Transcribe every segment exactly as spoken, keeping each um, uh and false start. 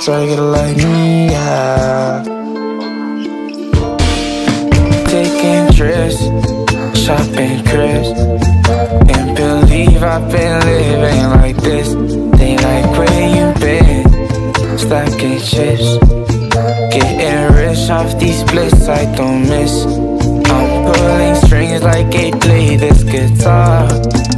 regular like me, yeah. Taking trips, shopping cribs. Can't believe I've been living like this. They like where you been, stacking chips. Getting rich off these bliss I don't miss. I'm pulling strings like they play this guitar.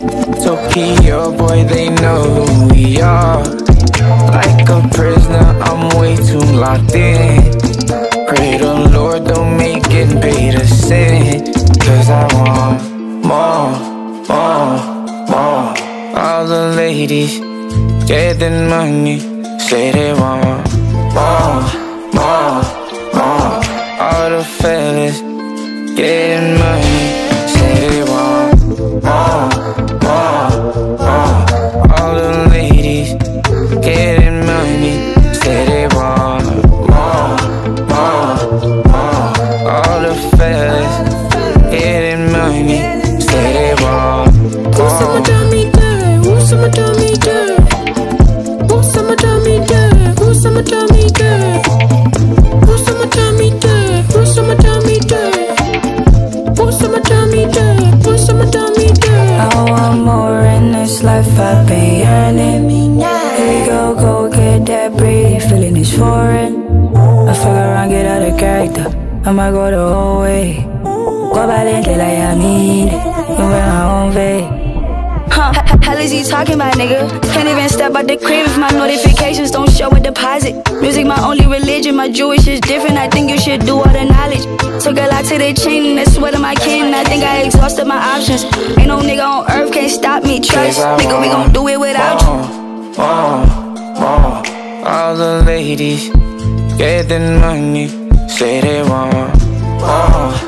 Tokyo boy, they know who we are. Like a prisoner, I'm way too locked in. Pray the Lord don't make it pay to sin. Cause I want more, more, more. All the ladies getting money, say they want more, more, more. All the fellas getting money, say they want more, more, more. All the ladies getting money, say they want more, more, more. All the fellas getting money, say they want more. Who's someone tell me that? Who's someone tell me that? Who's someone tell me that? Who's someone tell me that? Who's someone tell me that? Who's someone tell me that? Who's someone tell me that? Who's someone tell me that? I want more in this life, I've been yearning. Here we go, go get that breed, feeling is foreign. I fuck around, get out of character, I might go the whole way. Go valiente like I mean it, go wear my own way. Huh, hell is he talking about, nigga? Can't even step out the crib if my notifications don't show a deposit. Music my only religion, my Jewish is different, I think you should do all the knowledge. Took a lot to the chin, that's sweat of my kin, I think I exhausted my options. Ain't no nigga on earth can't stop me, trust. Nigga, we gon' do it without you. More, more. All the ladies getting money, say they want more.